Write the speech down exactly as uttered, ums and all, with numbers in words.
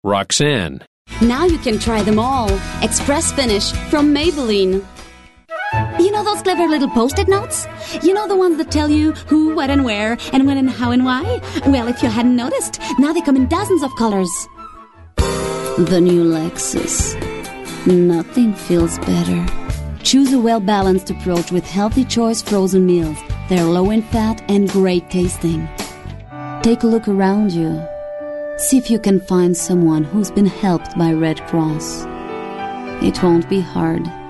Roxanne. Now you can try them all. Express Finish from Maybelline. You know those clever little post-it notes? You know the ones that tell you who, what, and where, and when, and how, and why? Well, if you hadn't noticed, now they come in dozens of colors. The new Lexus. Nothing feels better. Choose a well-balanced approach with Healthy Choice frozen meals. They're low in fat and great tasting. Take a look around you. See if you can find someone who's been helped by Red Cross. It won't be hard.